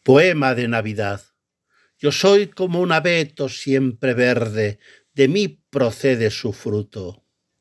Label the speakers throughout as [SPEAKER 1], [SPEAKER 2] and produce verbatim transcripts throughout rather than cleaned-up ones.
[SPEAKER 1] Poema de Navidad. Yo soy como un abeto siempre verde, de mí procede su fruto.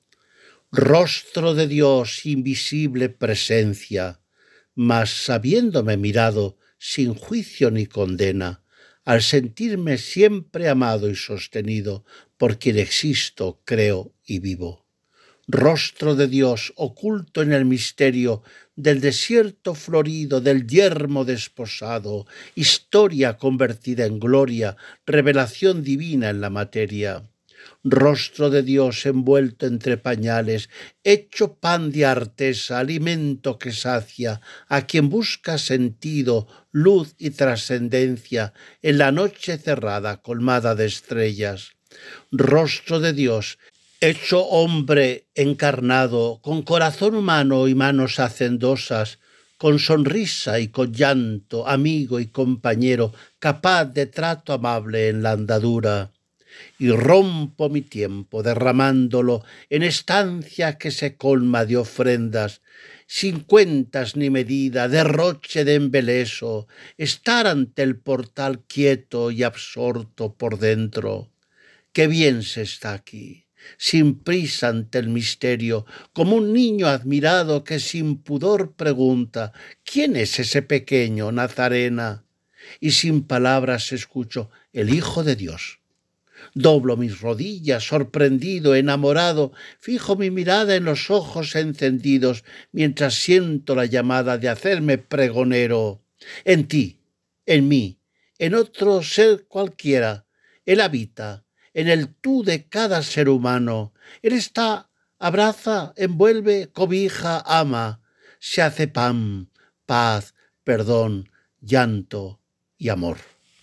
[SPEAKER 1] Rostro de Dios, invisible presencia, mas habiéndome mirado sin juicio ni condena, al sentirme siempre amado y sostenido por quien existo, creo y vivo. Rostro de Dios oculto en el misterio del desierto florido, del yermo desposado, historia convertida en gloria, revelación divina en la materia. Rostro de Dios envuelto entre pañales, hecho pan de artesa, alimento que sacia a quien busca sentido, luz y trascendencia en la noche cerrada colmada de estrellas. Rostro de Dios hecho hombre encarnado, con corazón humano y manos hacendosas, con sonrisa y con llanto, amigo y compañero, capaz de trato amable en la andadura. Y rompo mi tiempo derramándolo en estancia que se colma de ofrendas, sin cuentas ni medida, derroche de embeleso, estar ante el portal quieto y absorto por dentro. Qué bien se está aquí, sin prisa ante el misterio, como un niño admirado que sin pudor pregunta: ¿quién es ese pequeño Nazarena? Y sin palabras escucho: el Hijo de Dios. Doblo mis rodillas, sorprendido, enamorado, fijo mi mirada en los ojos encendidos, mientras siento la llamada de hacerme pregonero. En ti, en mí, en otro ser cualquiera, Él habita, en el tú de cada ser humano. Él está, abraza, envuelve, cobija, ama, se hace pan, paz, perdón, llanto y amor.